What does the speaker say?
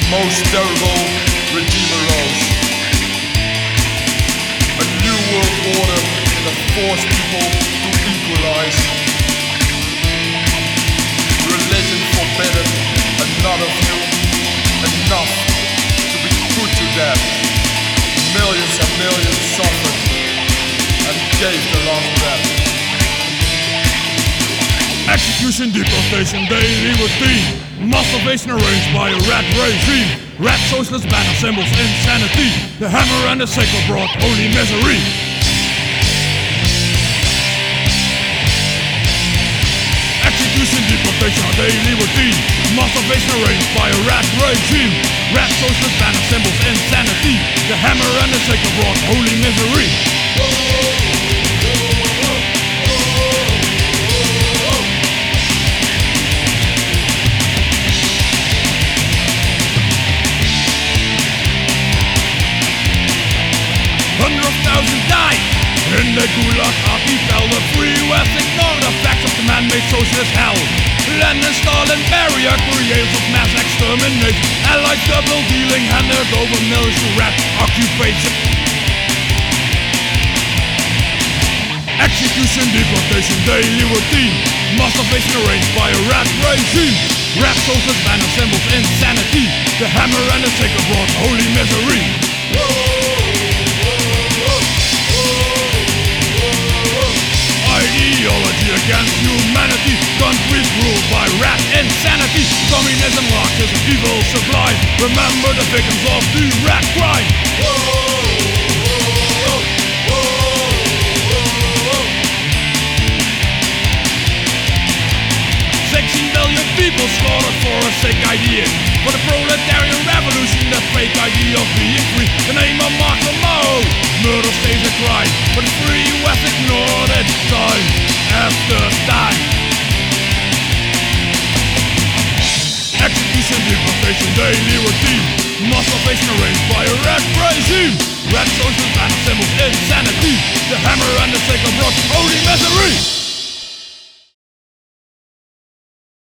most terrible regime arose. A new world order that forced people to equalize. Religion forbidden, another view, enough to be put to death. Millions and millions suffered and gave the last breath. Execution, deportation, daily routine. Masturbation arranged by a rat regime. Rat socialist banner symbols insanity. The hammer and the sickle brought only misery. Execution, deportation, daily routine. Masturbation arranged by a rat regime. Rat socialist banner symbols insanity. The hammer and the sickle brought only misery. Hundreds of thousands died in the Gulag archipelago. The free West ignored the facts of the man-made socialist hell. Lenin, Stalin, Beria, creators of mass extermination. Allied double dealing handed over millions to rat occupation. Execution, deportation, daily routine. Masturbation arranged by a rat regime. Rat socialist banner symbols insanity. The hammer and the sickle brought holy misery. Ideology against humanity. Countries ruled by rat insanity. Communism, Marxism, evil sublime. Remember the victims of the rat crime. 16 billion people slaughtered for a sick idea. For the proletarian revolution, the fake idea of being free. The name of Marx or Mao. Murder stays a crime, but the free West ignored it time after time. Execution, deportation, daily routine. Masturbation arranged by a rat regime. Rat socialist banner symbols insanity. The hammer and the sickle brought only misery.